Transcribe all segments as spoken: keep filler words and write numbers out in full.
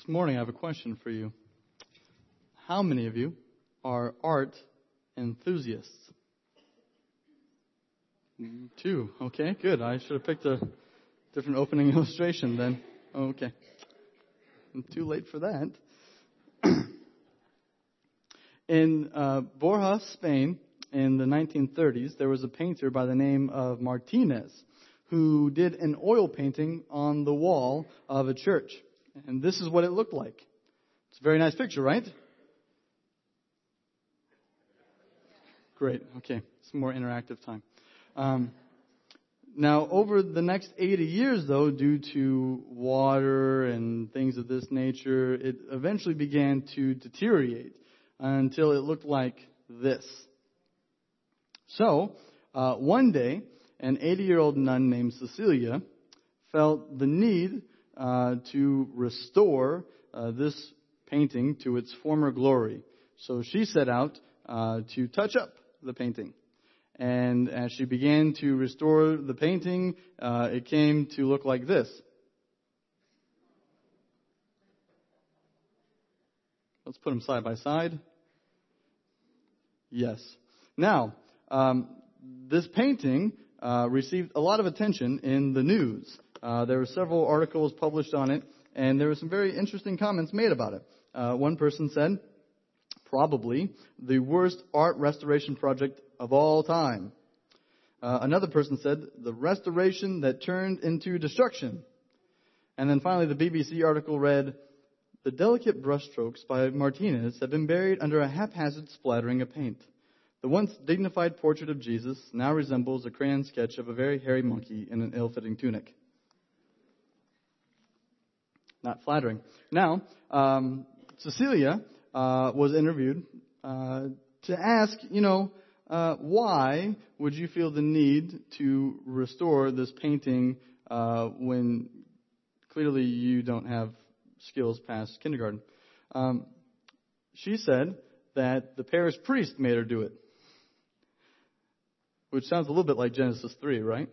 This morning I have a question for you. How many of you are art enthusiasts? Two. Okay, good. I should have picked a different opening illustration then. Okay. I'm too late for that. In uh, Borja, Spain, in the nineteen thirties, there was a painter by the name of Martinez who did an oil painting on the wall of a church. And this is what it looked like. It's a very nice picture, right? Great. Okay. Some more interactive time. Um, now, over the next eighty years, though, due to water and things of this nature, it eventually began to deteriorate until it looked like this. So, uh, one day, an eighty-year-old nun named Cecilia felt the need uh, to restore uh, this painting to its former glory. So she set out uh, to touch up the painting. And as she began to restore the painting, uh, it came to look like this. Let's put them side by side. Yes. Now, um, this painting uh, received a lot of attention in the news. Uh, there were several articles published on it, and there were some very interesting comments made about it. Uh, one person said, probably the worst art restoration project of all time. Uh, another person said, the restoration that turned into destruction. And then finally, the B B C article read, the delicate brushstrokes by Martinez have been buried under a haphazard splattering of paint. The once dignified portrait of Jesus now resembles a crayon sketch of a very hairy monkey in an ill-fitting tunic. Not flattering. Now, um, Cecilia uh, was interviewed uh, to ask, you know, uh, why would you feel the need to restore this painting uh, when clearly you don't have skills past kindergarten? Um, she said that the parish priest made her do it. Which sounds a little bit like Genesis three, right?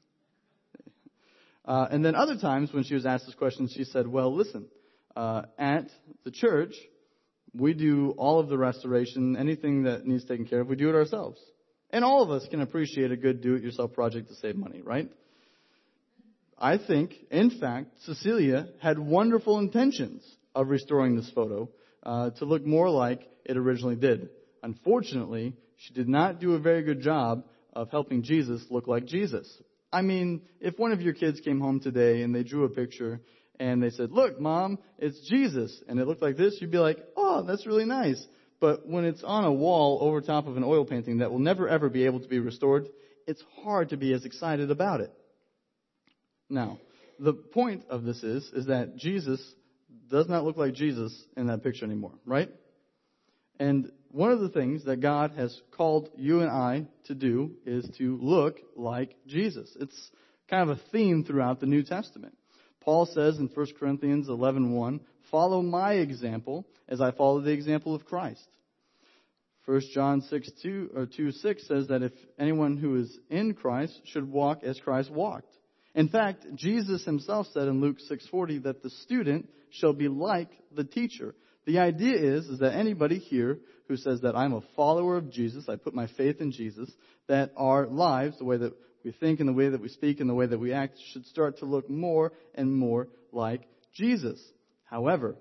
Uh, and then other times when she was asked this question, she said, well, listen, uh, at the church, we do all of the restoration, anything that needs taken care of, we do it ourselves. And all of us can appreciate a good do-it-yourself project to save money, right? I think, in fact, Cecilia had wonderful intentions of restoring this photo uh, to look more like it originally did. Unfortunately, she did not do a very good job of helping Jesus look like Jesus. I mean, if one of your kids came home today and they drew a picture and they said, look, Mom, it's Jesus, and it looked like this, you'd be like, oh, that's really nice. But when it's on a wall over top of an oil painting that will never, ever be able to be restored, it's hard to be as excited about it. Now, the point of this is, is that Jesus does not look like Jesus in that picture anymore, right? And one of the things that God has called you and I to do is to look like Jesus. It's kind of a theme throughout the New Testament. Paul says in First Corinthians eleven one, follow my example as I follow the example of Christ. First John six two or two six says that if anyone who is in Christ should walk as Christ walked. In fact, Jesus himself said in Luke six forty that the student shall be like the teacher. The idea is, is that anybody here who says that I'm a follower of Jesus, I put my faith in Jesus, that our lives, the way that we think and the way that we speak and the way that we act, should start to look more and more like Jesus. However,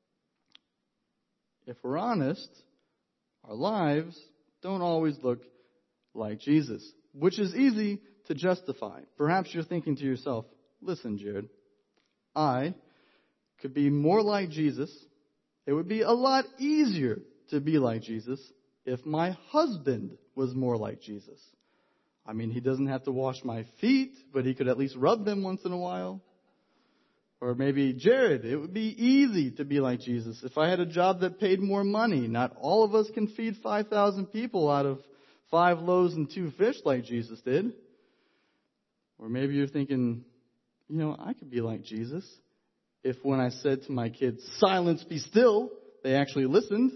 if we're honest, our lives don't always look like Jesus, which is easy to justify. Perhaps you're thinking to yourself, listen, Jared, I could be more like Jesus. It would be a lot easier to be like Jesus if my husband was more like Jesus. I mean, he doesn't have to wash my feet, but he could at least rub them once in a while. Or maybe, Jared, it would be easy to be like Jesus if I had a job that paid more money. Not all of us can feed five thousand people out of five loaves and two fish like Jesus did. Or maybe you're thinking, you know, I could be like Jesus if when I said to my kids, silence, be still, they actually listened.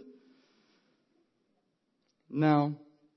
Now,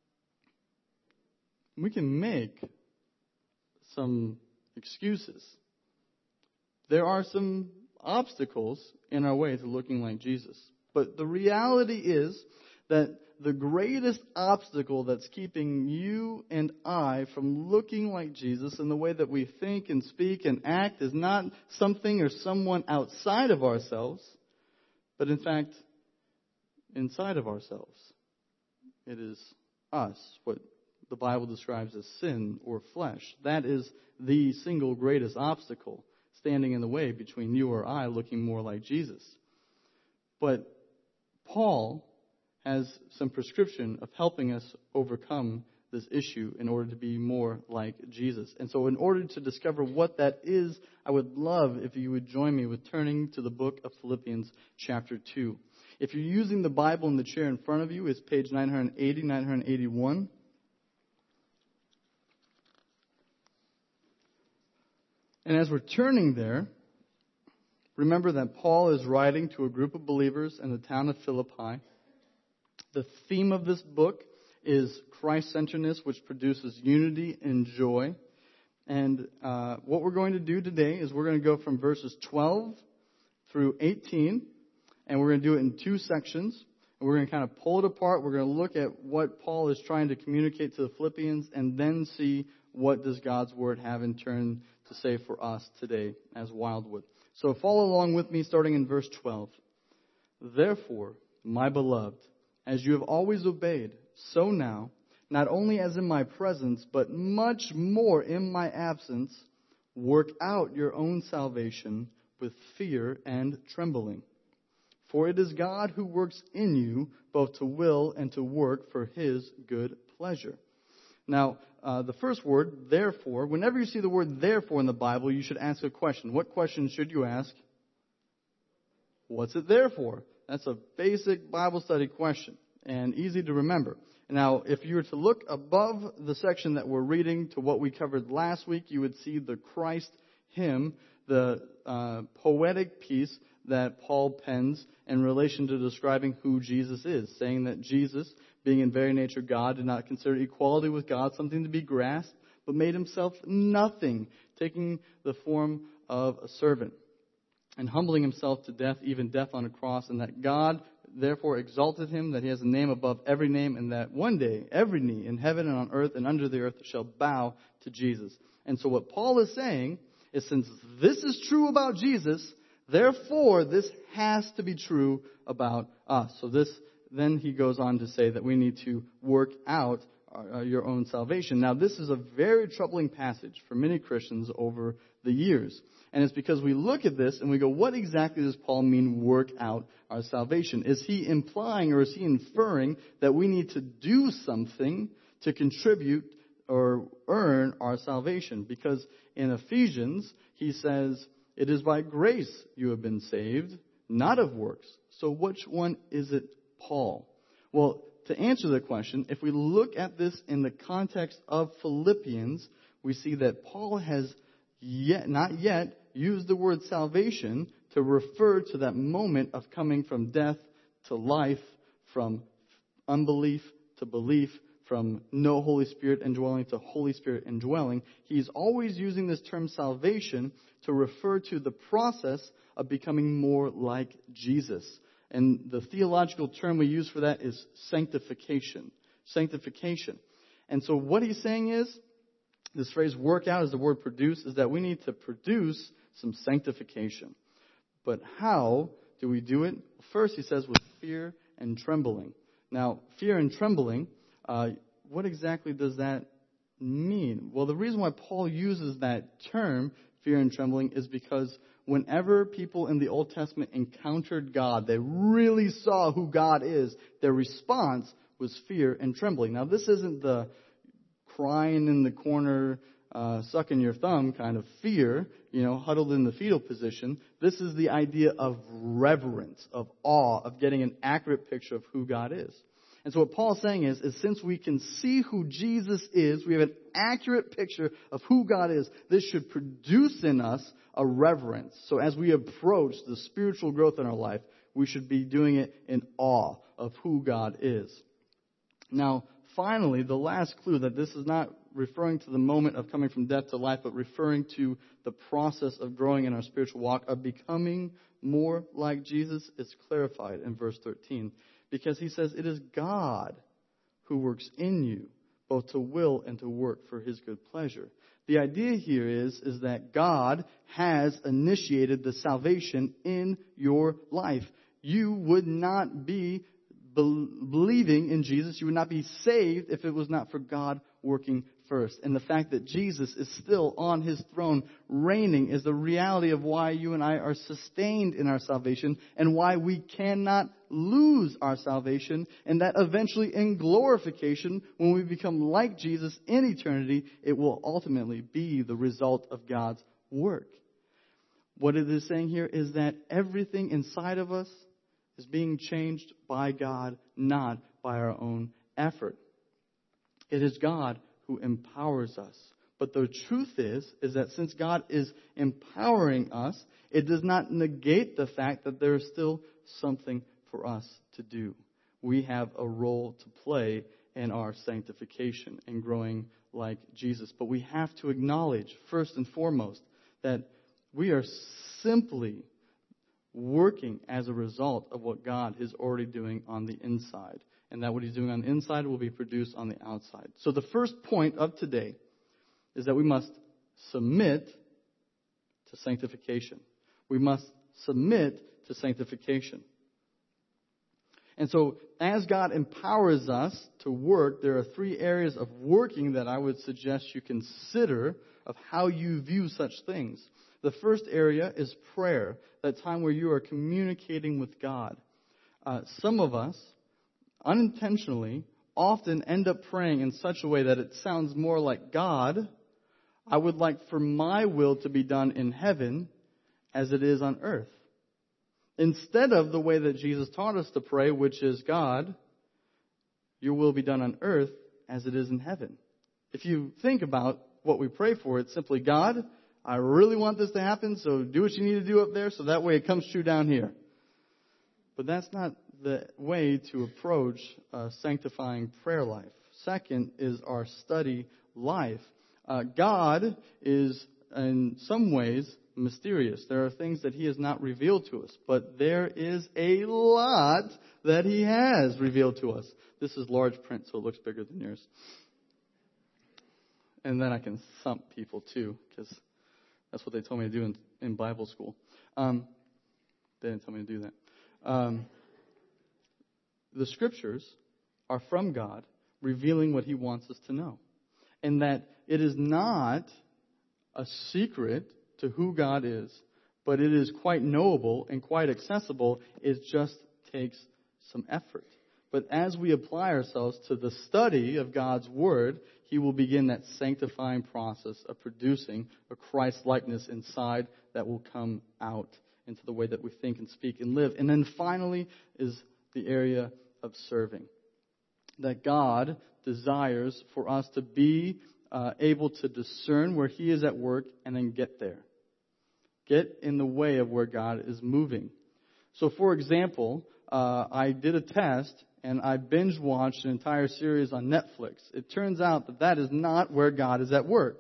we can make some excuses. There are some obstacles in our way to looking like Jesus. But the reality is that the greatest obstacle that's keeping you and I from looking like Jesus in the way that we think and speak and act is not something or someone outside of ourselves, but in fact, inside of ourselves. It is us, what the Bible describes as sin or flesh. That is the single greatest obstacle standing in the way between you or I looking more like Jesus. But Paul has some prescription of helping us overcome this issue in order to be more like Jesus. And so in order to discover what that is, I would love if you would join me with turning to the book of Philippians chapter two. If you're using the Bible in the chair in front of you, it's page nine eighty, nine eighty-one. And as we're turning there, remember that Paul is writing to a group of believers in the town of Philippi. The theme of this book is Christ-centeredness, which produces unity and joy. And uh, what we're going to do today is we're going to go from verses twelve through eighteen, and we're going to do it in two sections. And we're going to kind of pull it apart. We're going to look at what Paul is trying to communicate to the Philippians, and then see what does God's Word have in turn to say for us today as Wildwood. So follow along with me starting in verse twelve. Therefore, my beloved, as you have always obeyed, so now, not only as in my presence, but much more in my absence, work out your own salvation with fear and trembling. For it is God who works in you both to will and to work for His good pleasure. Now, uh, the first word, therefore, whenever you see the word therefore in the Bible, you should ask a question. What question should you ask? What's it there for? That's a basic Bible study question and easy to remember. Now, if you were to look above the section that we're reading to what we covered last week, you would see the Christ hymn, the uh, poetic piece that Paul pens in relation to describing who Jesus is, saying that Jesus, being in very nature God, did not consider equality with God something to be grasped, but made himself nothing, taking the form of a servant and humbling himself to death, even death on a cross, and that God therefore exalted him, that he has a name above every name, and that one day every knee in heaven and on earth and under the earth shall bow to Jesus. And so what Paul is saying is, since this is true about Jesus, therefore this has to be true about us. So this, then he goes on to say that we need to work out our, uh, your own salvation. Now, this is a very troubling passage for many Christians over the years. And it's because we look at this and we go, what exactly does Paul mean, work out our salvation? Is he implying or is he inferring that we need to do something to contribute or earn our salvation? Because in Ephesians, he says, it is by grace you have been saved, not of works. So which one is it, Paul? Well, to answer the question, if we look at this in the context of Philippians, we see that Paul has yet, not yet used the word salvation to refer to that moment of coming from death to life, from unbelief to belief, from no Holy Spirit indwelling to Holy Spirit indwelling. He's always using this term salvation to refer to the process of becoming more like Jesus. And the theological term we use for that is sanctification. Sanctification. And so what he's saying is, this phrase work out, as the word produce, is that we need to produce some sanctification. But how do we do it? First, he says, with fear and trembling. Now, fear and trembling, uh, what exactly does that mean? Well, the reason why Paul uses that term, fear and trembling, is because whenever people in the Old Testament encountered God, they really saw who God is, their response was fear and trembling. Now, this isn't the crying in the corner, uh, sucking your thumb kind of fear, you know, huddled in the fetal position. This is the idea of reverence, of awe, of getting an accurate picture of who God is. And so what Paul's saying is, is since we can see who Jesus is, we have an accurate picture of who God is, this should produce in us a reverence. So as we approach the spiritual growth in our life, we should be doing it in awe of who God is. Now, finally, the last clue that this is not referring to the moment of coming from death to life, but referring to the process of growing in our spiritual walk, of becoming more like Jesus, is clarified in verse thirteen. Because he says, it is God who works in you, both to will and to work for his good pleasure. The idea here is, is that God has initiated the salvation in your life. You would not be believing in Jesus. You would not be saved if it was not for God working first. And the fact that Jesus is still on his throne reigning is the reality of why you and I are sustained in our salvation and why we cannot lose our salvation, and that eventually in glorification, when we become like Jesus in eternity, it will ultimately be the result of God's work. What it is saying here is that everything inside of us is being changed by God, not by our own effort. It is God who empowers us. But the truth is, is that since God is empowering us, it does not negate the fact that there is still something for us to do. We have a role to play in our sanctification and growing like Jesus. But we have to acknowledge, first and foremost, that we are simply working as a result of what God is already doing on the inside. And that what he's doing on the inside will be produced on the outside. So the first point of today is that we must submit to sanctification. We must submit to sanctification. And so as God empowers us to work, there are three areas of working that I would suggest you consider of how you view such things. The first area is prayer, that time where you are communicating with God. Uh, some of us, unintentionally, often end up praying in such a way that it sounds more like, God, I would like for my will to be done in heaven as it is on earth. Instead of the way that Jesus taught us to pray, which is, God, your will be done on earth as it is in heaven. If you think about what we pray for, it's simply, God, I really want this to happen, so do what you need to do up there so that way it comes true down here. But that's not the way to approach a sanctifying prayer life. Second is our study life. Uh, God is, in some ways, mysterious. There are things that he has not revealed to us, but there is a lot that he has revealed to us. This is large print, so it looks bigger than yours. And then I can thump people too, because that's what they told me to do in, in Bible school. Um, they didn't tell me to do that. Um, the scriptures are from God, revealing what he wants us to know. And that it is not a secret to who God is, but it is quite knowable and quite accessible. It just takes some effort. But as we apply ourselves to the study of God's Word, he will begin that sanctifying process of producing a Christ-likeness inside that will come out into the way that we think and speak and live. And then finally is the area of serving. That God desires for us to be uh, able to discern where he is at work and then get there. Get in the way of where God is moving. So, for example, uh, I did a test and I binge watched an entire series on Netflix. It turns out that that is not where God is at work.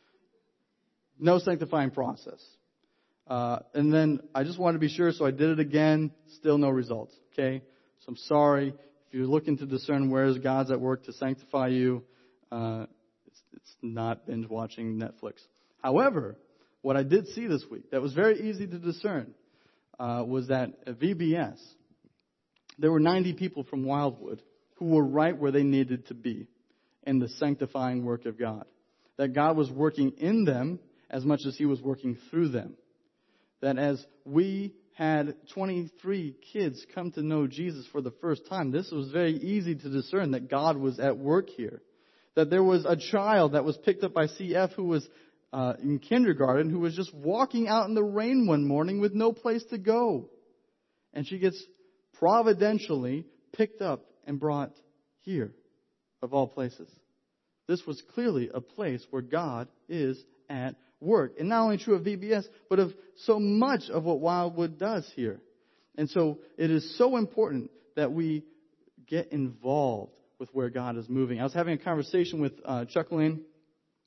No sanctifying process. Uh, and then I just wanted to be sure, so I did it again. Still no results. Okay? So I'm sorry. If you're looking to discern where is God's at work to sanctify you, uh, it's, it's not binge watching Netflix. However, what I did see this week that was very easy to discern uh, was that at V B S, there were ninety people from Wildwood who were right where they needed to be in the sanctifying work of God. That God was working in them as much as he was working through them. That as we had twenty-three kids come to know Jesus for the first time, this was very easy to discern that God was at work here. That there was a child that was picked up by C F who was uh, in kindergarten who was just walking out in the rain one morning with no place to go. And she gets providentially picked up and brought here, of all places. This was clearly a place where God is at work. And not only true of V B S, but of so much of what Wildwood does here. And so it is so important that we get involved with where God is moving. I was having a conversation with uh, Chuck Lane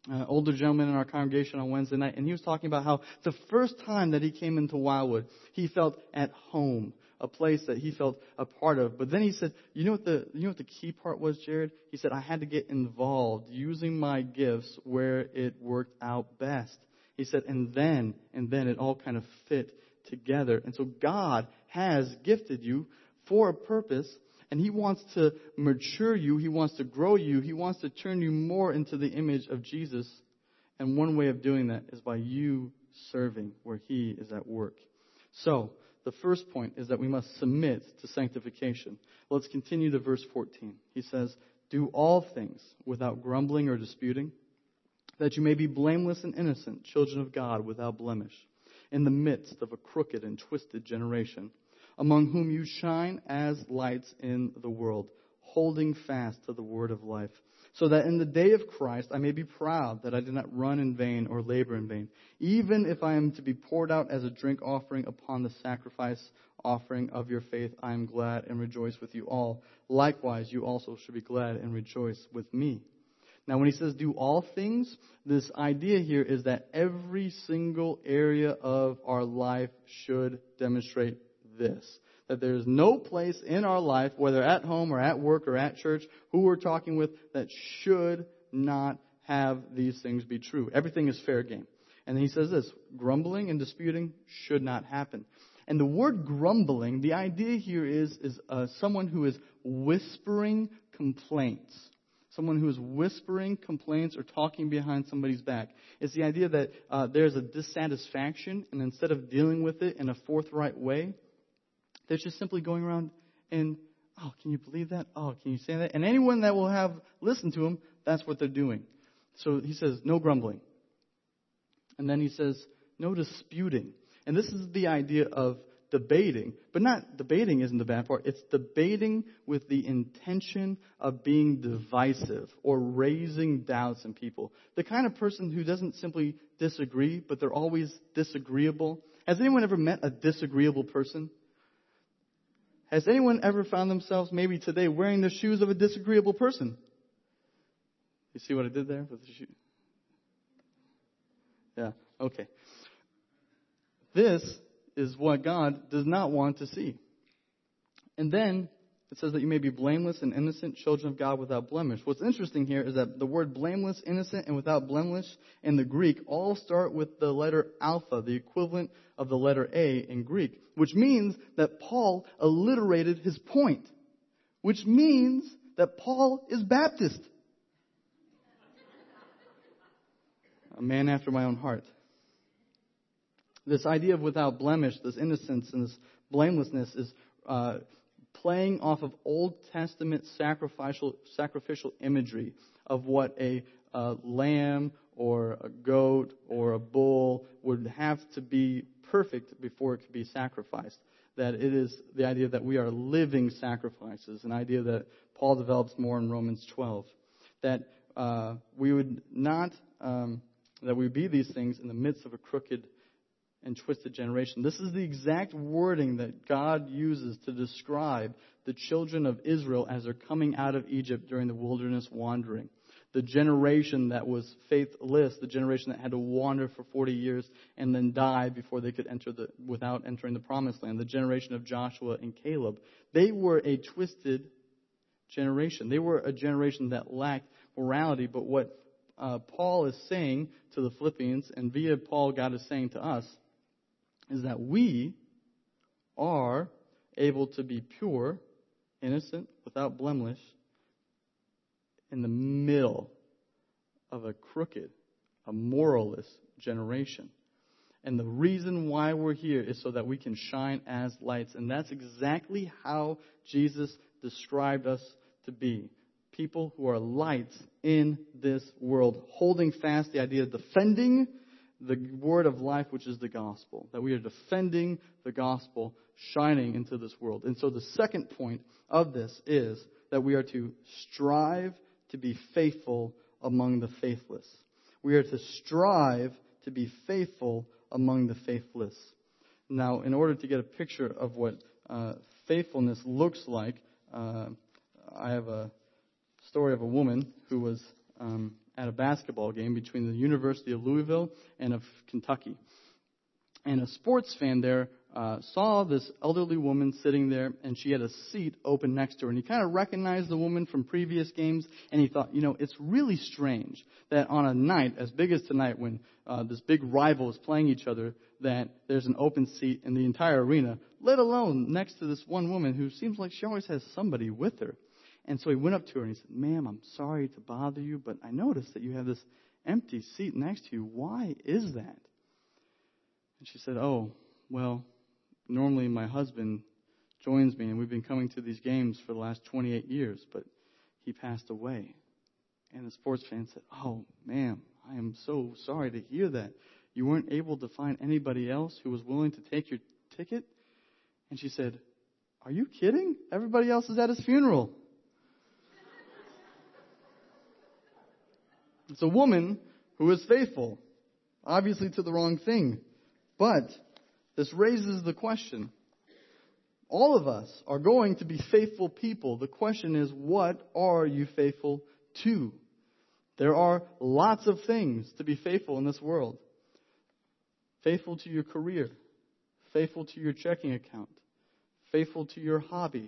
uh, older gentleman in our congregation on Wednesday night, and he was talking about how the first time that he came into Wildwood, he felt at home, a place that he felt a part of. But then he said, you know what the you know what the key part was, Jared? He said, I had to get involved, using my gifts where it worked out best. He said, and then, and then it all kind of fit together. And so God has gifted you for a purpose, and He wants to mature you. He wants to grow you. He wants to turn you more into the image of Jesus. And one way of doing that is by you serving where He is at work. So, the first point is that we must submit to sanctification. Let's continue to verse fourteen. He says, do all things without grumbling or disputing, that you may be blameless and innocent, children of God without blemish, in the midst of a crooked and twisted generation, among whom you shine as lights in the world, holding fast to the word of life, so that in the day of Christ I may be proud that I did not run in vain or labor in vain. Even if I am to be poured out as a drink offering upon the sacrifice offering of your faith, I am glad and rejoice with you all. Likewise, you also should be glad and rejoice with me. Now, when he says do all things, this idea here is that every single area of our life should demonstrate this. That there is no place in our life, whether at home or at work or at church, who we're talking with, that should not have these things be true. Everything is fair game. And he says this, grumbling and disputing should not happen. And the word grumbling, the idea here is, is uh, someone who is whispering complaints. Someone who is whispering complaints or talking behind somebody's back. It's the idea that uh, there's a dissatisfaction, and instead of dealing with it in a forthright way, they're just simply going around and, oh, can you believe that? Oh, can you say that? And anyone that will have listened to him, that's what they're doing. So he says, no grumbling. And then he says, no disputing. And this is the idea of debating. But not, debating isn't the bad part. It's debating with the intention of being divisive or raising doubts in people. The kind of person who doesn't simply disagree, but they're always disagreeable. Has anyone ever met a disagreeable person? Has anyone ever found themselves maybe today wearing the shoes of a disagreeable person? You see what I did there with the shoe? Yeah, okay. This is what God does not want to see. And then it says that you may be blameless and innocent, children of God without blemish. What's interesting here is that the word blameless, innocent, and without blemish in the Greek all start with the letter alpha, the equivalent of the letter A in Greek, which means that Paul alliterated his point, which means that Paul is Baptist. A man after my own heart. This idea of without blemish, this innocence and this blamelessness is uh, playing off of Old Testament sacrificial sacrificial imagery of what a uh, lamb or a goat or a bull would have to be perfect before it could be sacrificed. That it is the idea that we are living sacrifices, an idea that Paul develops more in Romans twelve. That uh, we would not, um, that we would be these things in the midst of a crooked and twisted generation. This is the exact wording that God uses to describe the children of Israel as they're coming out of Egypt during the wilderness wandering. The generation that was faithless, the generation that had to wander for forty years and then die before they could enter the, without entering the promised land. The generation of Joshua and Caleb. They were a twisted generation. They were a generation that lacked morality. But what uh, Paul is saying to the Philippians, and via Paul, God is saying to us, is that we are able to be pure, innocent, without blemish, in the middle of a crooked, a moralless generation. And the reason why we're here is so that we can shine as lights. And that's exactly how Jesus described us to be. People who are lights in this world, holding fast the idea of defending the word of life, which is the gospel. That we are defending the gospel, shining into this world. And so the second point of this is that we are to strive to be faithful among the faithless. We are to strive to be faithful among the faithless. Now, in order to get a picture of what uh, faithfulness looks like, uh, I have a story of a woman who was um, at a basketball game between the University of Louisville and of Kentucky. And a sports fan there uh, saw this elderly woman sitting there, and she had a seat open next to her. And he kind of recognized the woman from previous games, and he thought, you know, it's really strange that on a night as big as tonight, when uh, this big rival is playing each other, that there's an open seat in the entire arena, let alone next to this one woman who seems like she always has somebody with her. And so he went up to her and he said, "Ma'am, I'm sorry to bother you, but I noticed that you have this empty seat next to you. Why is that?" And she said, "Oh, well, normally my husband joins me, and we've been coming to these games for the last twenty-eight years, but he passed away." And the sports fan said, "Oh, ma'am, I am so sorry to hear that. You weren't able to find anybody else who was willing to take your ticket?" And she said, "Are you kidding? Everybody else is at his funeral." It's a woman who is faithful, obviously to the wrong thing. But this raises the question. All of us are going to be faithful people. The question is, what are you faithful to? There are lots of things to be faithful in this world. Faithful to your career. Faithful to your checking account. Faithful to your hobby.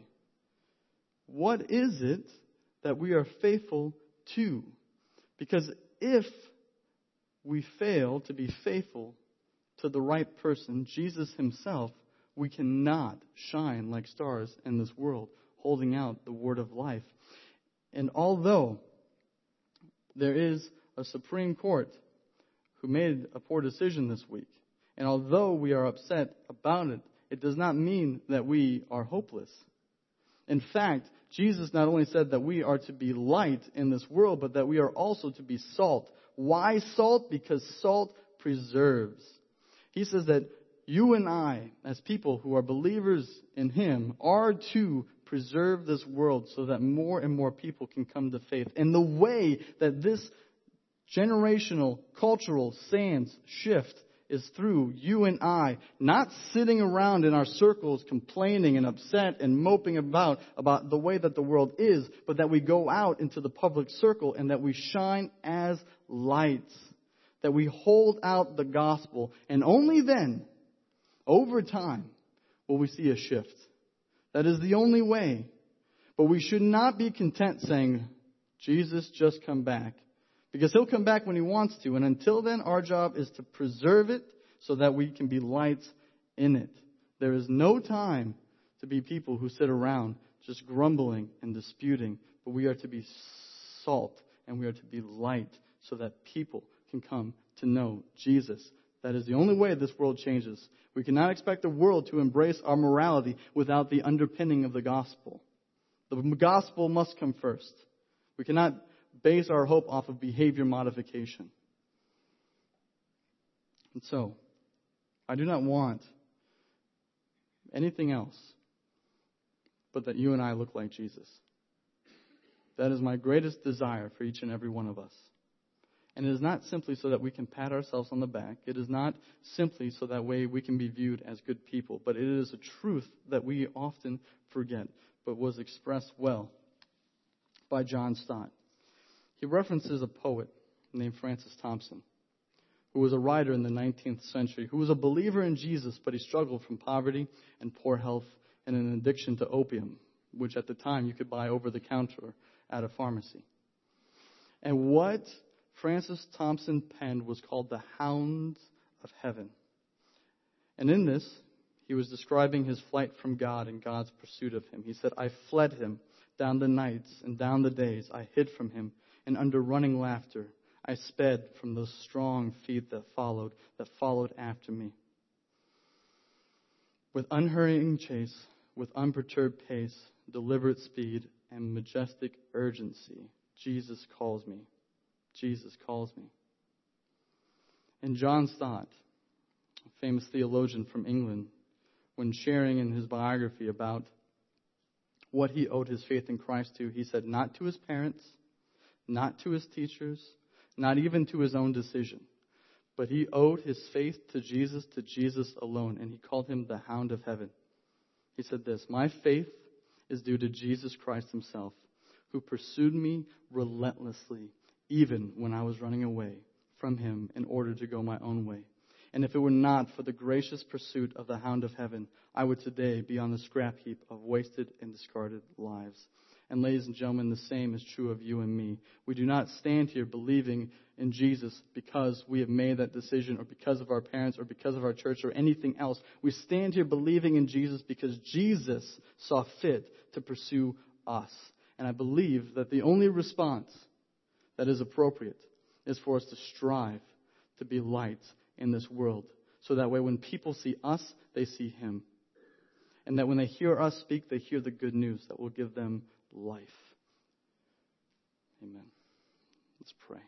What is it that we are faithful to? Because if we fail to be faithful to the right person, Jesus himself, we cannot shine like stars in this world, holding out the word of life. And although there is a Supreme Court who made a poor decision this week, and although we are upset about it, it does not mean that we are hopeless. In fact, Jesus not only said that we are to be light in this world, but that we are also to be salt. Why salt? Because salt preserves. He says that you and I, as people who are believers in him, are to preserve this world so that more and more people can come to faith. And the way that this generational, cultural sands shift is through you and I, not sitting around in our circles complaining and upset and moping about, about the way that the world is, but that we go out into the public circle and that we shine as lights, that we hold out the gospel, and only then, over time, will we see a shift. That is the only way. But we should not be content saying, "Jesus, just come back." Because he'll come back when he wants to. And until then, our job is to preserve it so that we can be lights in it. There is no time to be people who sit around just grumbling and disputing. But we are to be salt and we are to be light so that people can come to know Jesus. That is the only way this world changes. We cannot expect the world to embrace our morality without the underpinning of the gospel. The gospel must come first. We cannot base our hope off of behavior modification. And so, I do not want anything else but that you and I look like Jesus. That is my greatest desire for each and every one of us. And it is not simply so that we can pat ourselves on the back. It is not simply so that way we can be viewed as good people. But it is a truth that we often forget, but was expressed well by John Stott. He references a poet named Francis Thompson, who was a writer in the nineteenth century, who was a believer in Jesus, but he struggled from poverty and poor health and an addiction to opium, which at the time you could buy over the counter at a pharmacy. And what Francis Thompson penned was called The Hounds of Heaven. And in this, he was describing his flight from God and God's pursuit of him. He said, "I fled him down the nights and down the days. I hid from him, and under running laughter, I sped from those strong feet that followed, that followed after me. With unhurrying chase, with unperturbed pace, deliberate speed, and majestic urgency, Jesus calls me. Jesus calls me." And John Stott, a famous theologian from England, when sharing in his biography about what he owed his faith in Christ to, he said, not to his parents, not to his teachers, not even to his own decision, but he owed his faith to Jesus, to Jesus alone, and he called him the Hound of Heaven. He said this, "My faith is due to Jesus Christ himself, who pursued me relentlessly even when I was running away from him in order to go my own way. And if it were not for the gracious pursuit of the hound of heaven, I would today be on the scrap heap of wasted and discarded lives. And ladies and gentlemen, the same is true of you and me. We do not stand here believing in Jesus because we have made that decision or because of our parents or because of our church or anything else. We stand here believing in Jesus because Jesus saw fit to pursue us. And I believe that the only response that is appropriate is for us to strive to be light in this world. So that way when people see us, they see him. And that when they hear us speak, they hear the good news that will give them life. Amen. Let's pray.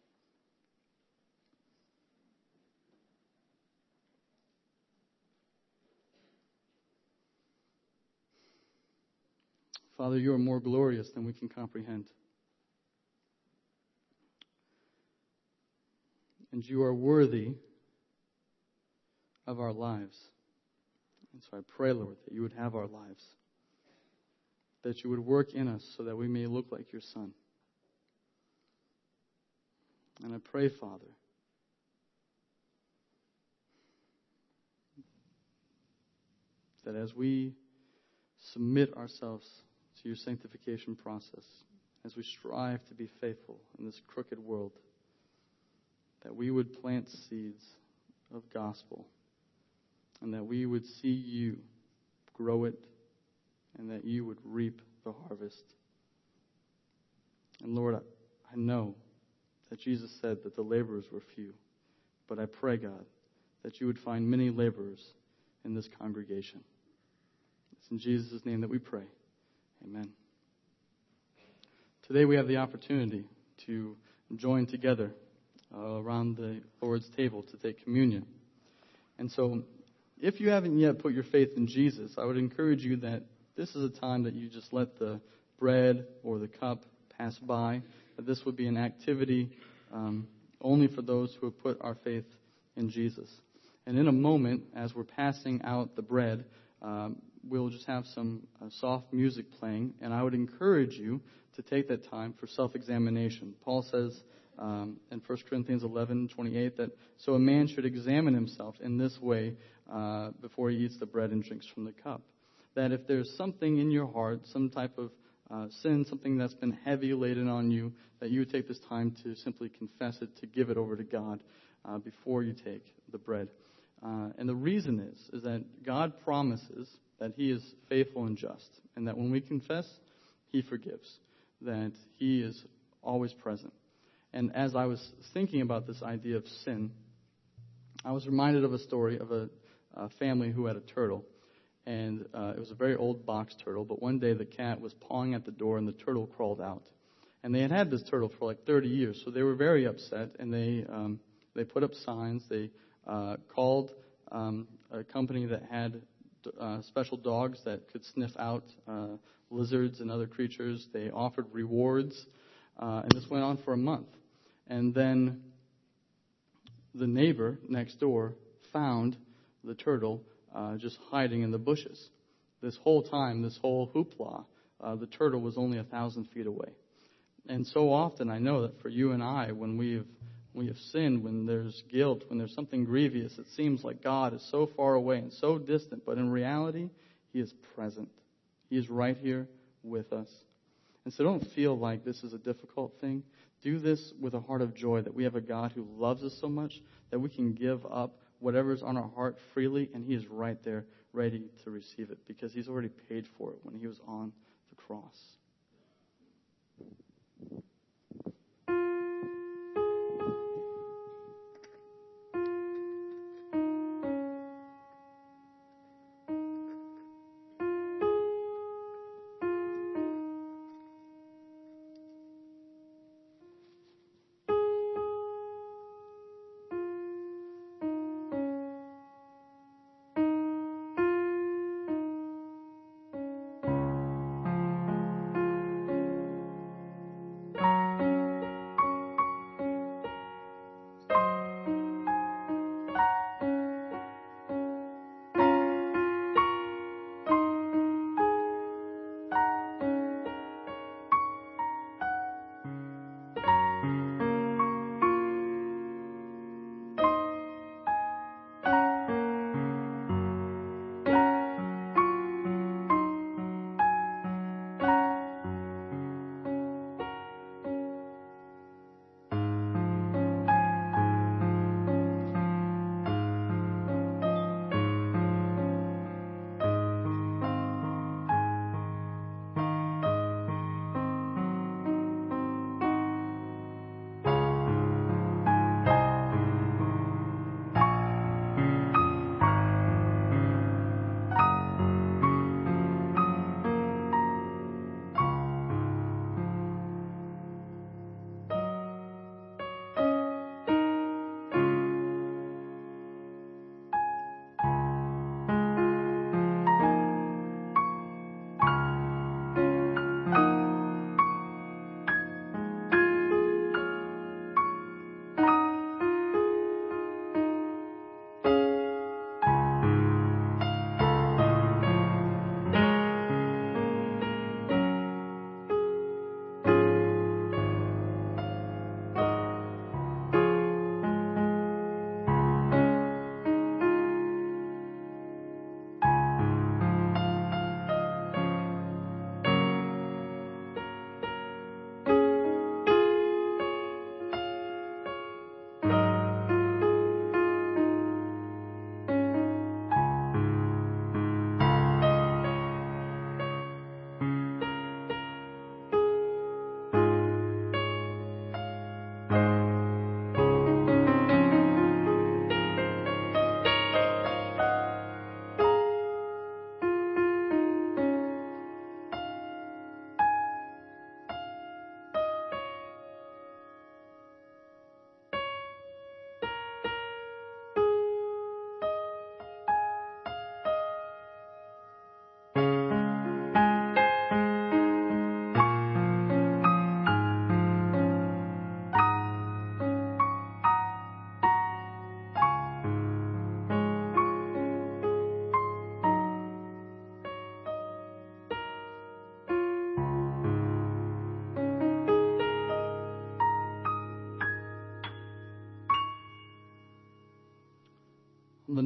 Father, you are more glorious than we can comprehend. And you are worthy of our lives. And so I pray, Lord, that you would have our lives. That you would work in us so that we may look like your Son. And I pray, Father, that as we submit ourselves to your sanctification process, as we strive to be faithful in this crooked world, that we would plant seeds of gospel, and that we would see you grow it, and that you would reap the harvest. And Lord, I, I know that Jesus said that the laborers were few, but I pray, God, that you would find many laborers in this congregation. It's in Jesus' name that we pray. Amen. Today we have the opportunity to join together uh, around the Lord's table to take communion. And so, if you haven't yet put your faith in Jesus, I would encourage you that this is a time that you just let the bread or the cup pass by, that this would be an activity um, only for those who have put our faith in Jesus. And in a moment, as we're passing out the bread, um, we'll just have some uh, soft music playing, and I would encourage you to take that time for self-examination. Paul says um, in First Corinthians eleven twenty-eight that so a man should examine himself in this way uh, before he eats the bread and drinks from the cup. That if there's something in your heart, some type of uh, sin, something that's been heavy laden on you, that you would take this time to simply confess it, to give it over to God uh, before you take the bread. Uh, and the reason is, is that God promises that he is faithful and just, and that when we confess, he forgives, that he is always present. And as I was thinking about this idea of sin, I was reminded of a story of a, a family who had a turtle. And uh, it was a very old box turtle, but one day the cat was pawing at the door and the turtle crawled out. And they had had this turtle for like thirty years, so they were very upset, and they um, they put up signs. They uh, called um, a company that had uh, special dogs that could sniff out uh, lizards and other creatures. They offered rewards, uh, and this went on for a month. And then the neighbor next door found the turtle Uh, just hiding in the bushes. This whole time, this whole hoopla, uh, the turtle was only a thousand feet away. And so often I know that for you and I, when we have, we have sinned, when there's guilt, when there's something grievous, it seems like God is so far away and so distant. But in reality, he is present. He is right here with us. And so don't feel like this is a difficult thing. Do this with a heart of joy, that we have a God who loves us so much that we can give up whatever's on our heart freely, and he is right there ready to receive it because he's already paid for it when he was on the cross.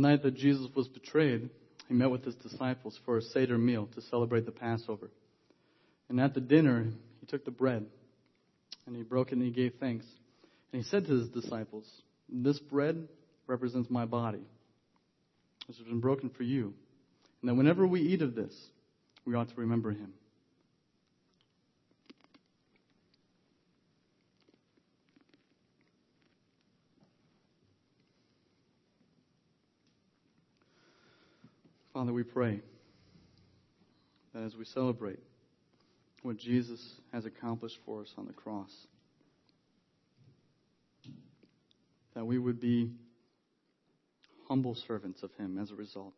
night that Jesus was betrayed, he met with his disciples for a Seder meal to celebrate the Passover. And at the dinner, he took the bread, and he broke it, and he gave thanks. And he said to his disciples, "This bread represents my body, which has been broken for you. And that whenever we eat of this, we ought to remember him." Father, we pray that as we celebrate what Jesus has accomplished for us on the cross, that we would be humble servants of him as a result.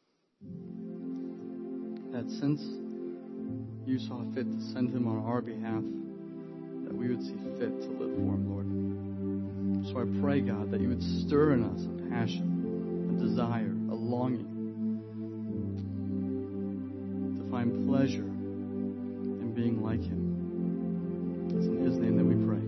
That since you saw fit to send him on our behalf, that we would see fit to live for him, Lord. So I pray, God, that you would stir in us a passion, a desire, a longing to find pleasure in being like him. It's in his name that we pray.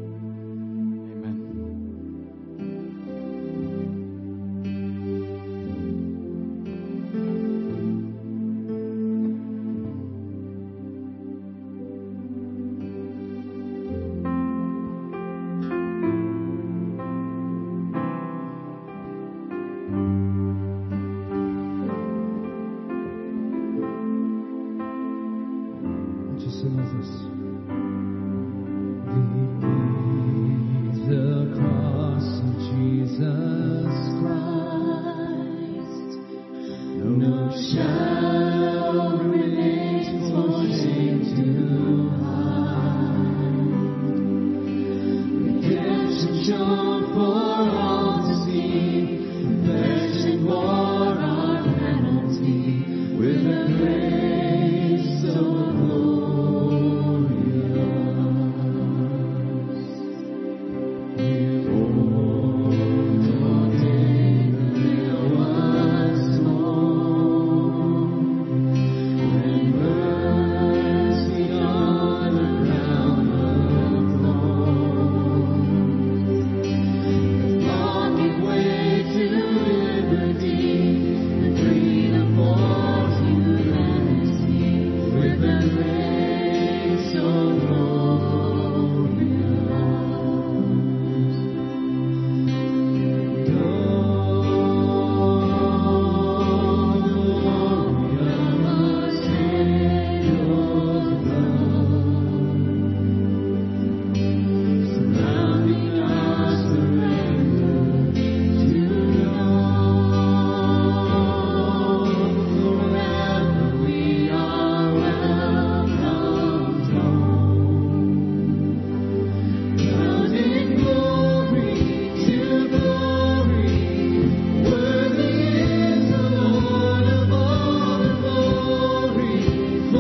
No shadow